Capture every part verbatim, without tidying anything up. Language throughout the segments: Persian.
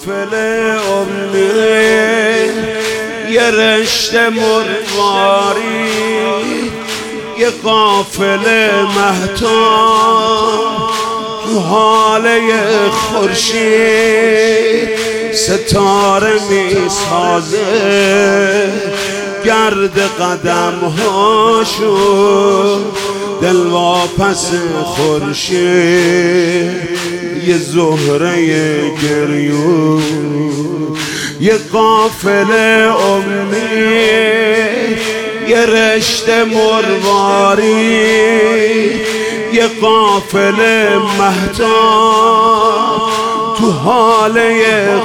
قافله امید، یه رشته مرواری، یه قافله مهتاب تو حاله خورشید ستاره میسازه، گرد قدم هاشو دل واپس خورشید، یه زهره گریون، یه قافله امید، یه رشته مرواری، یه قافله مهتاب تو حاله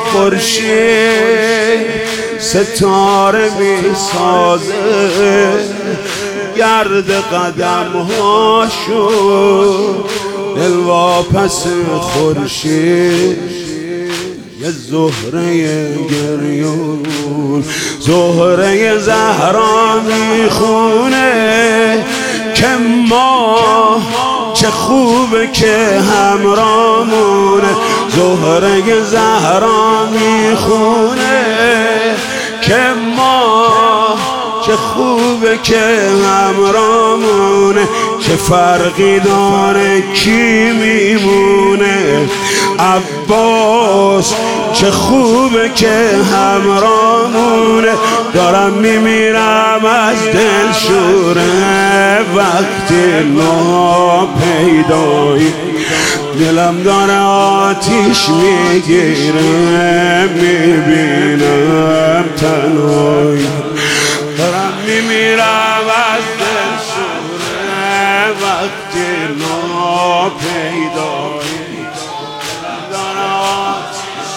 خورشید ستاره میسازه، گرد قدم هاشو دل واپس خورشید، یه زهره گریون، زهره زهرا میخونه که ما چه خوبه که همرامونه، زهره زهرا میخونه که ما چه خوبه که همرامونه، چه فرقی داره کی میمونه، عباس چه خوبه که همرامونه، دارم میمیرم از دل شوره وقتی ناپیدایی، دلم داره آتیش میگیره میبینم تنهایی، دارم میمیرم از دل شوره وقتی ناپیدایی، دلم داره آتیش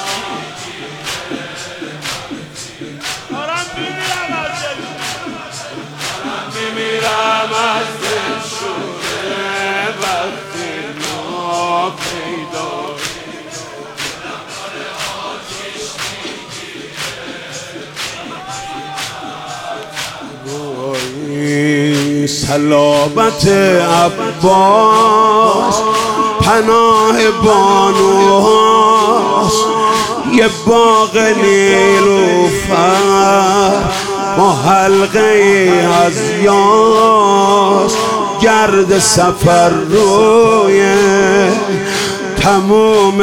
دارم میمیرم از دل دارم میمیرم از دل شوره وقتی ناپیدایی، صلابت عباس پناه بانوهاست، یه باغ نیلوفر با حلقه از یاس، گرد سفر روی تموم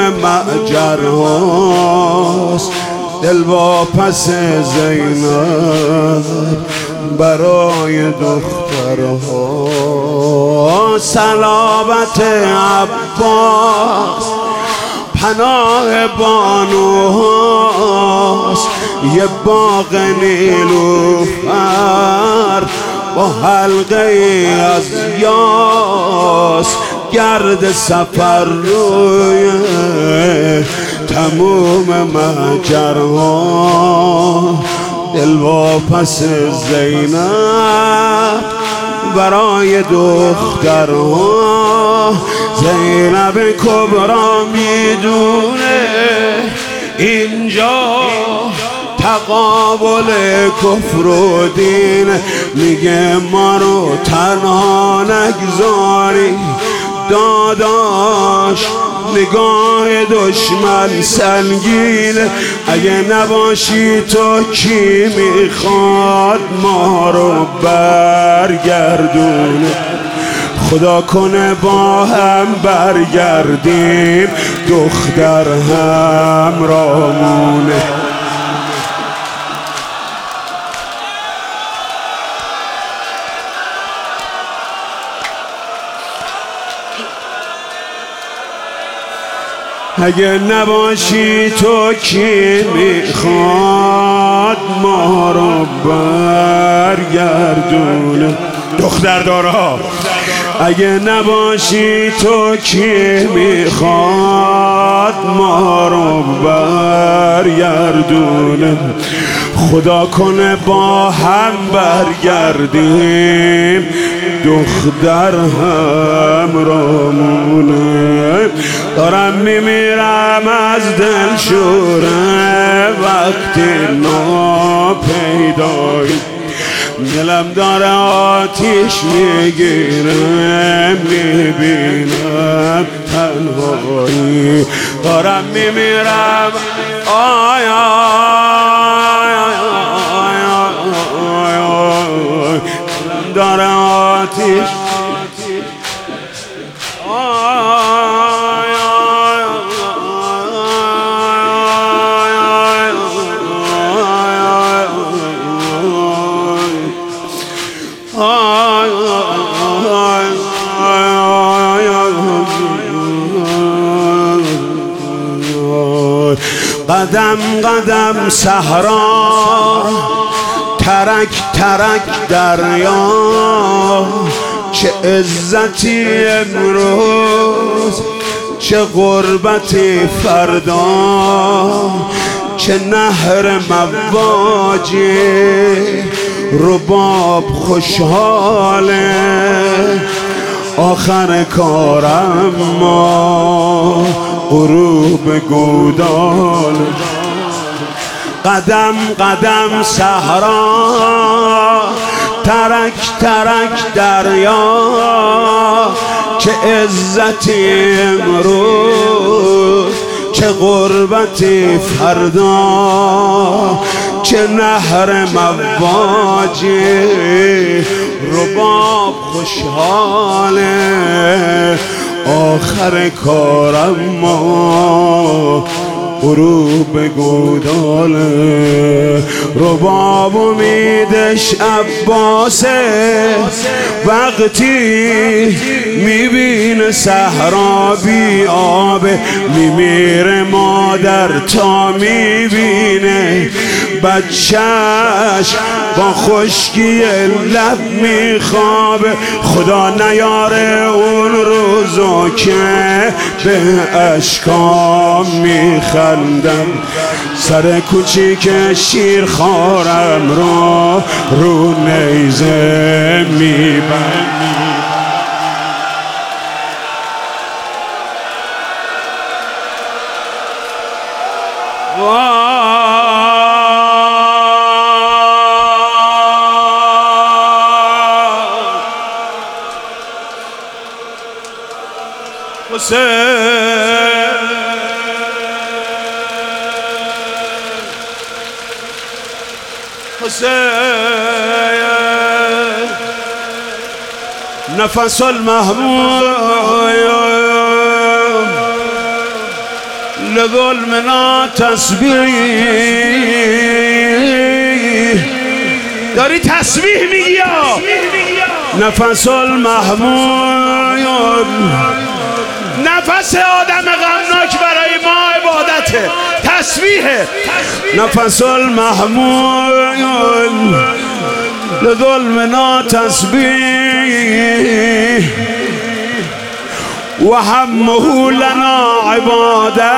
معجرهاست، دل واپس زینب برای دخترها، صلابت عباس پناه بانوهاست، یه باغ نیلوفر با حلقه از یاس، گرد سفر روی تموم مهجرها، دل واپس زینب برای دخترها، زینب کبرا میدونه اینجا تقابل کفر و دین، میگه ما رو تنها نگذاری داداش، نگاه دشمن سنگینه، اگه نباشی تو کی میخواد ما رو برگردونه، خدا کنه با هم برگردیم دختر همرامونه. اگه نباشی تو کی میخواد ما رو برگردونه، دختردارها اگه نباشی تو کی میخواد ما رو برگردونه، خدا کنه با هم برگردیم دختر همرامونه. دارم میمیرم از دل شوره وقتی ناپیدایی، دلم داره آتیش میگیره، میبینم تنهایی دارم میمیرم. آی آی آی آی آی دلم داره آتیش قدم قدم صحرا، ترک ترک دریا، چه عزتی امروز، چه غربتی فردا، چه نهر مواجی رباب خوشحاله، آخر کارم ما غروب گودال. قدم قدم صحرا، ترک ترک دریا، چه عزتی امروز، چه غربتی فردا، چه نهر مواجی رباب خوشحاله، آخر کارم ما غروب گوداله. رباب امیدش عباسه، وقتی میبینه صحرا بی آبه، میمیره مادر تا میبینه بچهش با خشکی لب میخوابه. خدا نیاره اون روزو که به اشکام میخندم، سر کوچیک شیرخوارم رو رو نیزه میبندم. نفس المحمود لظلمنا تسبیح. داری تسبیح میگی یا نفس المحمود، نفس آدم غمناک برای ما عبادته، تسبیحه. نفس المحمود لظلمنا تسبیح، و همه لنا عباده.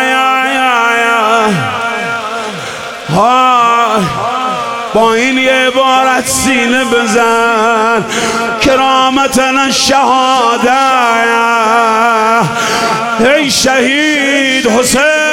با این یه عبارت سینه بزن، کرامتنا شهاده. ای شهید حسین